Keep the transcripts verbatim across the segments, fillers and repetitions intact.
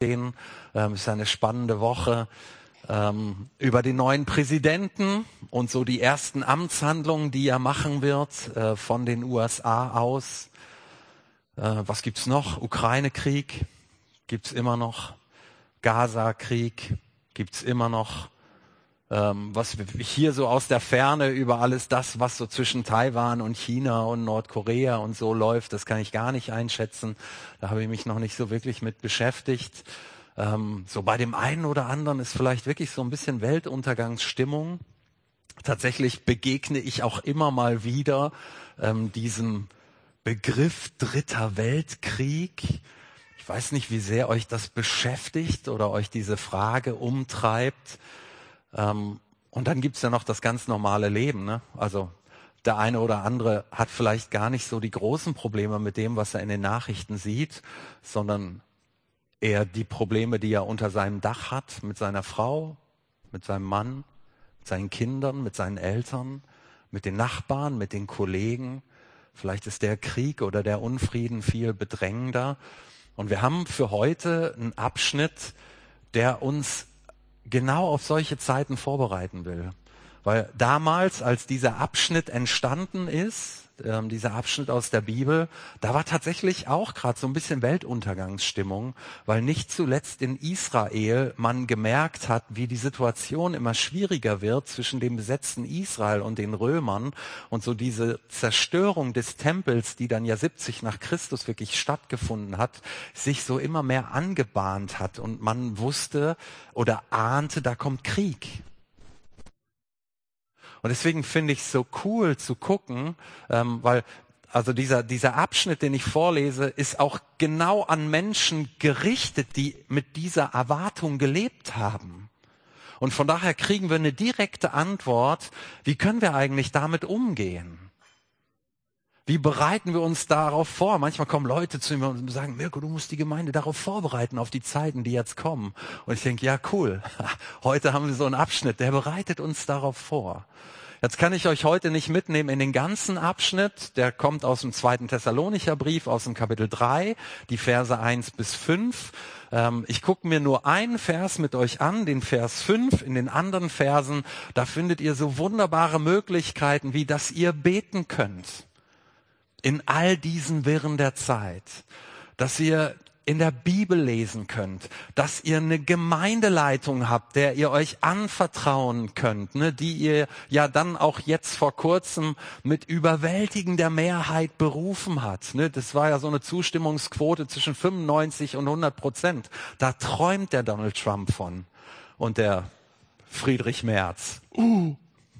Ähm, es ist eine spannende Woche ähm, über den neuen Präsidenten und so die ersten Amtshandlungen, die er machen wird äh, von den U S A aus. Äh, was gibt's noch? Ukraine-Krieg gibt's immer noch. Gaza-Krieg gibt's immer noch. Ähm, was hier so aus der Ferne über alles das, was so zwischen Taiwan und China und Nordkorea und so läuft, das kann ich gar nicht einschätzen. Da habe ich mich noch nicht so wirklich mit beschäftigt. Ähm, so bei dem einen oder anderen ist vielleicht wirklich so ein bisschen Weltuntergangsstimmung. Tatsächlich begegne ich auch immer mal wieder ähm, diesem Begriff Dritter Weltkrieg. Ich weiß nicht, wie sehr euch das beschäftigt oder euch diese Frage umtreibt. Ähm, und dann gibt's ja noch das ganz normale Leben, ne? Also der eine oder andere hat vielleicht gar nicht so die großen Probleme mit dem, was er in den Nachrichten sieht, sondern eher die Probleme, die er unter seinem Dach hat, mit seiner Frau, mit seinem Mann, mit seinen Kindern, mit seinen Eltern, mit den Nachbarn, mit den Kollegen. Vielleicht ist der Krieg oder der Unfrieden viel bedrängender. Und wir haben für heute einen Abschnitt, der uns genau auf solche Zeiten vorbereiten will. Weil damals, als dieser Abschnitt entstanden ist, ähm, dieser Abschnitt aus der Bibel, da war tatsächlich auch gerade so ein bisschen Weltuntergangsstimmung, weil nicht zuletzt in Israel man gemerkt hat, wie die Situation immer schwieriger wird zwischen dem besetzten Israel und den Römern und so diese Zerstörung des Tempels, die dann ja siebzig nach Christus wirklich stattgefunden hat, sich so immer mehr angebahnt hat und man wusste oder ahnte, da kommt Krieg. Und deswegen finde ich es so cool zu gucken, ähm, weil also dieser dieser Abschnitt, den ich vorlese, ist auch genau an Menschen gerichtet, die mit dieser Erwartung gelebt haben. Und von daher kriegen wir eine direkte Antwort, wie können wir eigentlich damit umgehen? Wie bereiten wir uns darauf vor? Manchmal kommen Leute zu mir und sagen, Mirko, du musst die Gemeinde darauf vorbereiten, auf die Zeiten, die jetzt kommen. Und ich denke, ja cool, heute haben wir so einen Abschnitt, der bereitet uns darauf vor. Jetzt kann ich euch heute nicht mitnehmen in den ganzen Abschnitt, der kommt aus dem zweiten Thessalonicher Brief, aus dem Kapitel drei, die Verse eins bis fünf. Ähm, ich gucke mir nur einen Vers mit euch an, den Vers fünf. In den anderen Versen, da findet ihr so wunderbare Möglichkeiten, wie dass ihr beten könnt. In all diesen Wirren der Zeit, dass ihr in der Bibel lesen könnt, dass ihr eine Gemeindeleitung habt, der ihr euch anvertrauen könnt, ne, die ihr ja dann auch jetzt vor kurzem mit überwältigender Mehrheit berufen hat. Ne. Das war ja so eine Zustimmungsquote zwischen fünfundneunzig und hundert Prozent. Da träumt der Donald Trump von und der Friedrich Merz. Uh.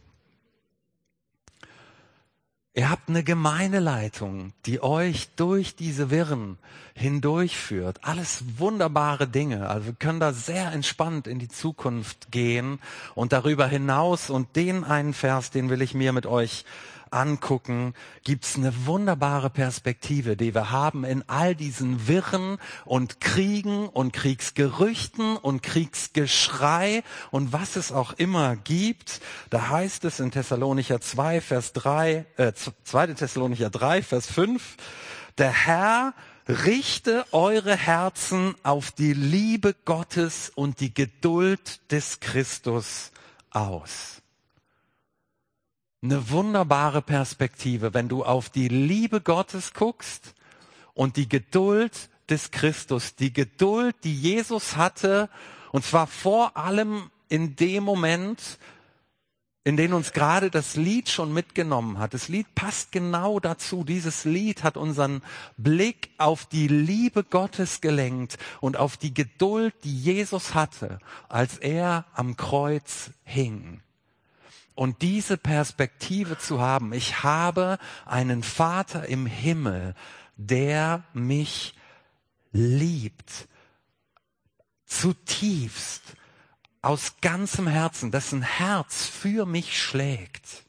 Ihr habt eine Gemeindeleitung, die euch durch diese Wirren hindurchführt. Alles wunderbare Dinge. Also wir können da sehr entspannt in die Zukunft gehen und darüber hinaus. Und den einen Vers, den will ich mir mit euch angucken, gibt's eine wunderbare Perspektive, die wir haben in all diesen Wirren und Kriegen und Kriegsgerüchten und Kriegsgeschrei und was es auch immer gibt. Da heißt es in Thessalonicher zwei, Vers drei, äh, zweite Thessalonicher drei, Vers fünf, der Herr richte eure Herzen auf die Liebe Gottes und die Geduld des Christus aus. Eine wunderbare Perspektive, wenn du auf die Liebe Gottes guckst und die Geduld des Christus, die Geduld, die Jesus hatte, und zwar vor allem in dem Moment, in dem uns gerade das Lied schon mitgenommen hat. Das Lied passt genau dazu. Dieses Lied hat unseren Blick auf die Liebe Gottes gelenkt und auf die Geduld, die Jesus hatte, als er am Kreuz hing. Und diese Perspektive zu haben, ich habe einen Vater im Himmel, der mich liebt, zutiefst, aus ganzem Herzen, dessen Herz für mich schlägt.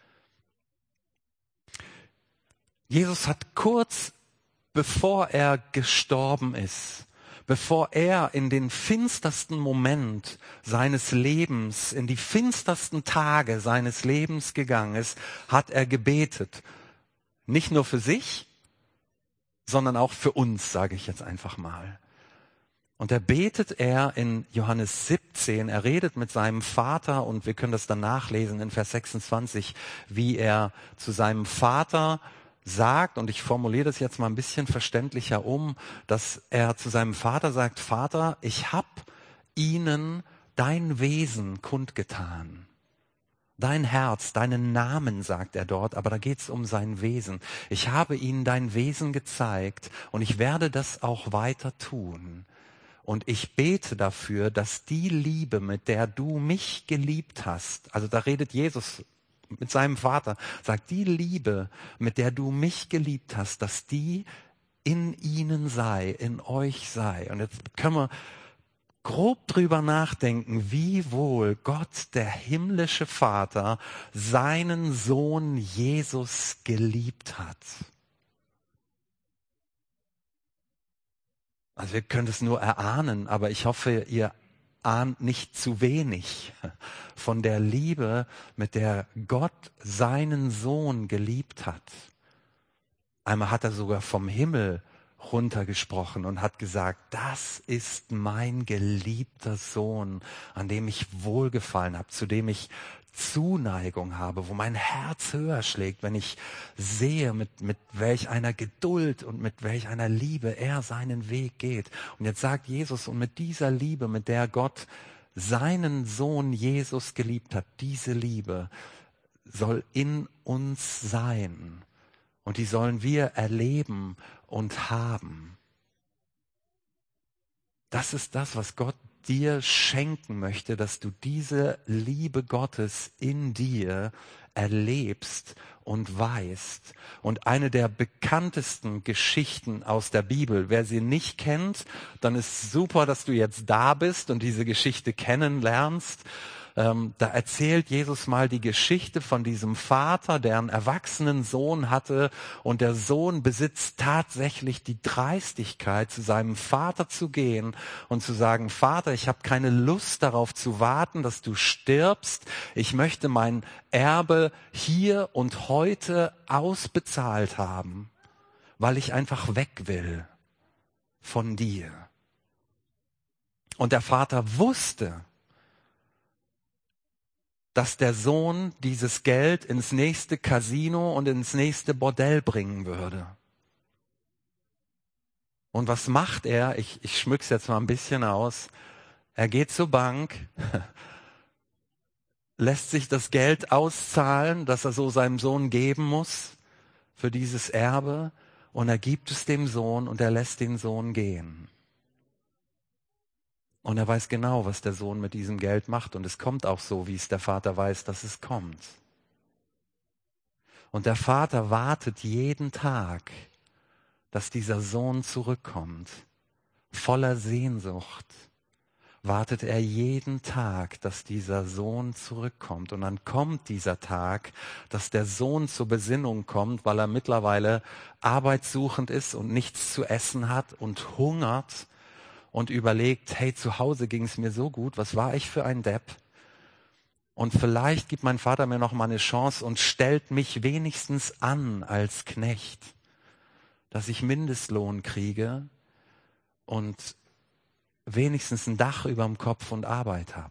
Jesus hat kurz bevor er gestorben ist, bevor er in den finstersten Moment seines Lebens, in die finstersten Tage seines Lebens gegangen ist, hat er gebetet. Nicht nur für sich, sondern auch für uns, sage ich jetzt einfach mal. Und da betet er in Johannes siebzehn, er redet mit seinem Vater und wir können das dann nachlesen in Vers sechsundzwanzig, wie er zu seinem Vater sagt, und ich formuliere das jetzt mal ein bisschen verständlicher um, dass er zu seinem Vater sagt, Vater, ich habe ihnen dein Wesen kundgetan. Dein Herz, deinen Namen, sagt er dort, aber da geht es um sein Wesen. Ich habe ihnen dein Wesen gezeigt und ich werde das auch weiter tun. Und ich bete dafür, dass die Liebe, mit der du mich geliebt hast, also da redet Jesus mit seinem Vater, sagt, die Liebe, mit der du mich geliebt hast, dass die in ihnen sei, in euch sei. Und jetzt können wir grob drüber nachdenken, wie wohl Gott, der himmlische Vater, seinen Sohn Jesus geliebt hat. Also wir können es nur erahnen, aber ich hoffe, ihr ahnt nicht zu wenig von der Liebe, mit der Gott seinen Sohn geliebt hat. Einmal hat er sogar vom Himmel runtergesprochen und hat gesagt, das ist mein geliebter Sohn, an dem ich Wohlgefallen habe, zu dem ich Zuneigung habe, wo mein Herz höher schlägt, wenn ich sehe, mit, mit welch einer Geduld und mit welch einer Liebe er seinen Weg geht. Und jetzt sagt Jesus, und mit dieser Liebe, mit der Gott seinen Sohn Jesus geliebt hat, diese Liebe soll in uns sein. Und die sollen wir erleben und haben. Das ist das, was Gott dir schenken möchte, dass du diese Liebe Gottes in dir erlebst und weißt. Und eine der bekanntesten Geschichten aus der Bibel, wer sie nicht kennt, dann ist super, dass du jetzt da bist und diese Geschichte kennenlernst. Ähm, da erzählt Jesus mal die Geschichte von diesem Vater, der einen erwachsenen Sohn hatte und der Sohn besitzt tatsächlich die Dreistigkeit, zu seinem Vater zu gehen und zu sagen, Vater, ich habe keine Lust darauf zu warten, dass du stirbst. Ich möchte mein Erbe hier und heute ausbezahlt haben, weil ich einfach weg will von dir. Und der Vater wusste, dass der Sohn dieses Geld ins nächste Casino und ins nächste Bordell bringen würde. Und was macht er? Ich, ich schmück's jetzt mal ein bisschen aus. Er geht zur Bank, lässt sich das Geld auszahlen, das er so seinem Sohn geben muss für dieses Erbe, und er gibt es dem Sohn und er lässt den Sohn gehen. Und er weiß genau, was der Sohn mit diesem Geld macht. Und es kommt auch so, wie es der Vater weiß, dass es kommt. Und der Vater wartet jeden Tag, dass dieser Sohn zurückkommt. Voller Sehnsucht wartet er jeden Tag, dass dieser Sohn zurückkommt. Und dann kommt dieser Tag, dass der Sohn zur Besinnung kommt, weil er mittlerweile arbeitssuchend ist und nichts zu essen hat und hungert. Und überlegt, hey, zu Hause ging es mir so gut, was war ich für ein Depp? Und vielleicht gibt mein Vater mir noch mal eine Chance und stellt mich wenigstens an als Knecht, dass ich Mindestlohn kriege und wenigstens ein Dach überm Kopf und Arbeit habe.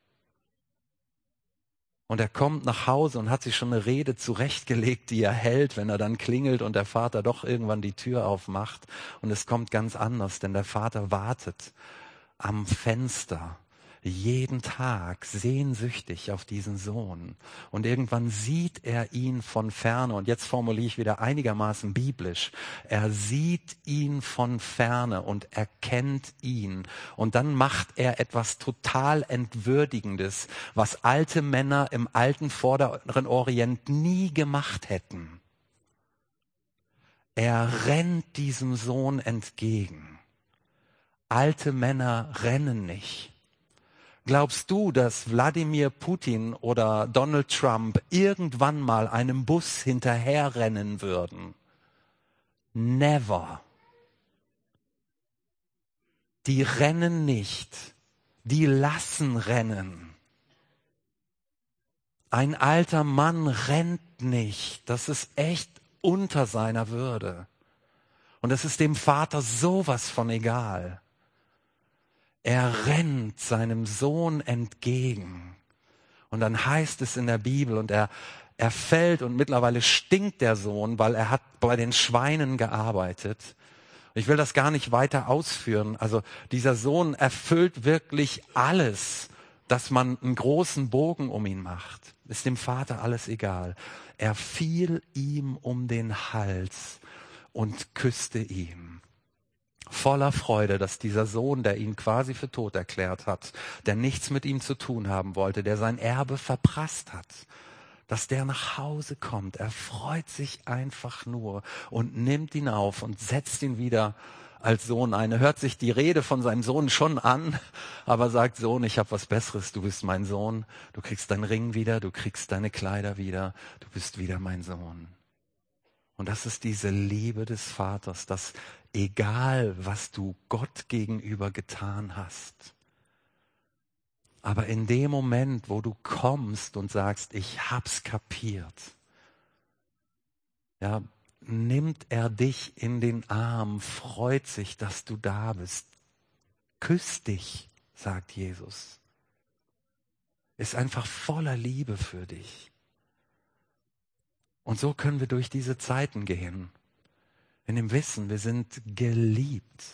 Und er kommt nach Hause und hat sich schon eine Rede zurechtgelegt, die er hält, wenn er dann klingelt und der Vater doch irgendwann die Tür aufmacht. Und es kommt ganz anders, denn der Vater wartet am Fenster jeden Tag sehnsüchtig auf diesen Sohn. Und irgendwann sieht er ihn von ferne. Und jetzt formuliere ich wieder einigermaßen biblisch. Er sieht ihn von ferne und erkennt ihn. Und dann macht er etwas total Entwürdigendes, was alte Männer im alten Vorderen Orient nie gemacht hätten. Er rennt diesem Sohn entgegen. Alte Männer rennen nicht. Glaubst du, dass Wladimir Putin oder Donald Trump irgendwann mal einem Bus hinterherrennen würden? Never. Die rennen nicht, die lassen rennen. Ein alter Mann rennt nicht, das ist echt unter seiner Würde. Und es ist dem Vater sowas von egal. Er rennt seinem Sohn entgegen. Und dann heißt es in der Bibel, und er, er fällt und mittlerweile stinkt der Sohn, weil er hat bei den Schweinen gearbeitet. Ich will das gar nicht weiter ausführen. Also dieser Sohn erfüllt wirklich alles, dass man einen großen Bogen um ihn macht. Ist dem Vater alles egal. Er fiel ihm um den Hals und küsste ihn. Voller Freude, dass dieser Sohn, der ihn quasi für tot erklärt hat, der nichts mit ihm zu tun haben wollte, der sein Erbe verprasst hat, dass der nach Hause kommt. Er freut sich einfach nur und nimmt ihn auf und setzt ihn wieder als Sohn ein. Er hört sich die Rede von seinem Sohn schon an, aber sagt: Sohn, ich habe was Besseres, du bist mein Sohn, du kriegst deinen Ring wieder, du kriegst deine Kleider wieder, du bist wieder mein Sohn. Und das ist diese Liebe des Vaters, dass egal, was du Gott gegenüber getan hast, aber in dem Moment, wo du kommst und sagst, ich hab's kapiert, ja, nimmt er dich in den Arm, freut sich, dass du da bist, küsst dich, sagt Jesus, ist einfach voller Liebe für dich. Und so können wir durch diese Zeiten gehen, in dem Wissen, wir sind geliebt.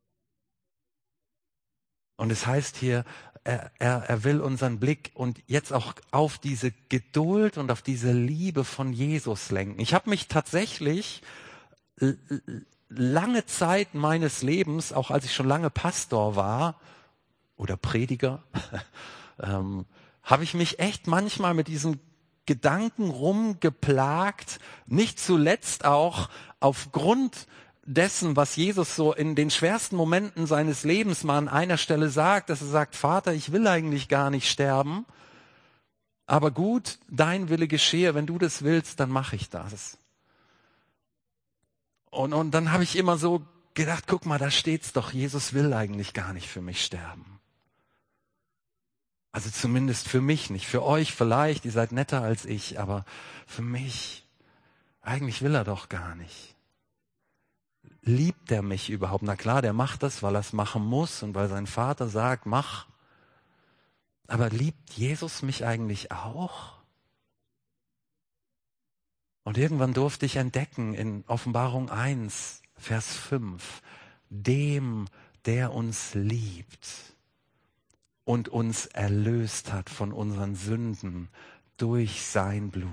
Und es heißt hier, er, er, er will unseren Blick und jetzt auch auf diese Geduld und auf diese Liebe von Jesus lenken. Ich habe mich tatsächlich lange Zeit meines Lebens, auch als ich schon lange Pastor war oder Prediger, ähm, habe ich mich echt manchmal mit diesem Gedanken rumgeplagt, nicht zuletzt auch aufgrund dessen, was Jesus so in den schwersten Momenten seines Lebens mal an einer Stelle sagt, dass er sagt: Vater, ich will eigentlich gar nicht sterben, aber gut, dein Wille geschehe, wenn du das willst, dann mache ich das. Und, und dann habe ich immer so gedacht, guck mal, da steht's doch, Jesus will eigentlich gar nicht für mich sterben. Also zumindest für mich nicht. Für euch vielleicht, ihr seid netter als ich, aber für mich, eigentlich will er doch gar nicht. Liebt er mich überhaupt? Na klar, der macht das, weil er es machen muss und weil sein Vater sagt, mach. Aber liebt Jesus mich eigentlich auch? Und irgendwann durfte ich entdecken in Offenbarung eins, Vers fünf, dem, der uns liebt und uns erlöst hat von unseren Sünden durch sein Blut.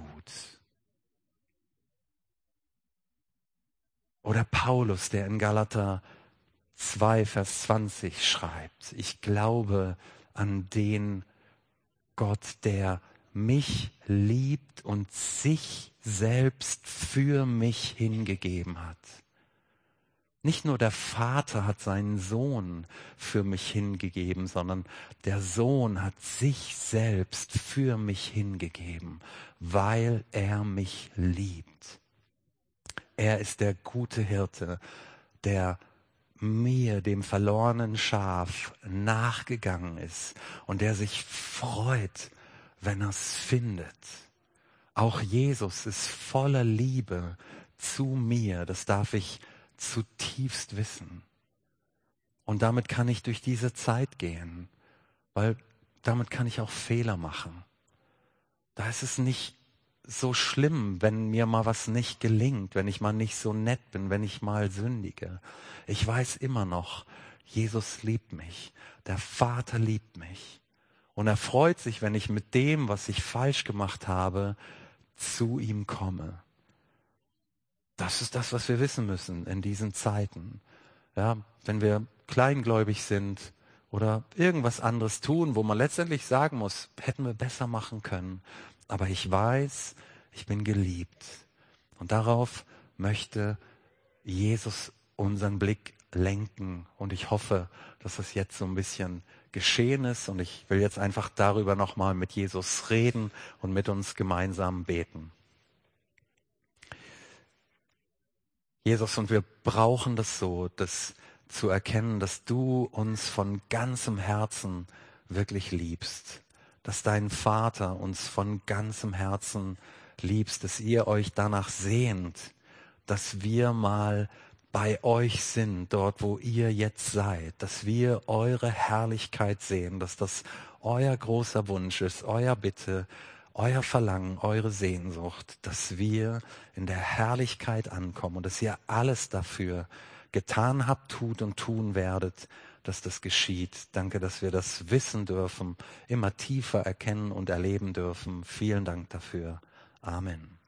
Oder Paulus, der in Galater zwei, Vers zwanzig schreibt: Ich glaube an den Gott, der mich liebt und sich selbst für mich hingegeben hat. Nicht nur der Vater hat seinen Sohn für mich hingegeben, sondern der Sohn hat sich selbst für mich hingegeben, weil er mich liebt. Er ist der gute Hirte, der mir, dem verlorenen Schaf, nachgegangen ist und der sich freut, wenn er es findet. Auch Jesus ist voller Liebe zu mir, das darf ich zutiefst wissen. Und damit kann ich durch diese Zeit gehen, weil damit kann ich auch Fehler machen. Da ist es nicht so schlimm, wenn mir mal was nicht gelingt, wenn ich mal nicht so nett bin, wenn ich mal sündige. Ich weiß immer noch, Jesus liebt mich, der Vater liebt mich. Und er freut sich, wenn ich mit dem, was ich falsch gemacht habe, zu ihm komme. Das ist das, was wir wissen müssen in diesen Zeiten. Ja, wenn wir kleingläubig sind oder irgendwas anderes tun, wo man letztendlich sagen muss, hätten wir besser machen können. Aber ich weiß, ich bin geliebt. Und darauf möchte Jesus unseren Blick lenken. Und ich hoffe, dass das jetzt so ein bisschen geschehen ist. Und ich will jetzt einfach darüber nochmal mit Jesus reden und mit uns gemeinsam beten. Jesus, und wir brauchen das so, das zu erkennen, dass du uns von ganzem Herzen wirklich liebst. Dass dein Vater uns von ganzem Herzen liebst, dass ihr euch danach sehnt, dass wir mal bei euch sind, dort wo ihr jetzt seid, dass wir eure Herrlichkeit sehen, dass das euer großer Wunsch ist, euer Bitte, euer Verlangen, eure Sehnsucht, dass wir in der Herrlichkeit ankommen und dass ihr alles dafür getan habt, tut und tun werdet, dass das geschieht. Danke, dass wir das wissen dürfen, immer tiefer erkennen und erleben dürfen. Vielen Dank dafür. Amen.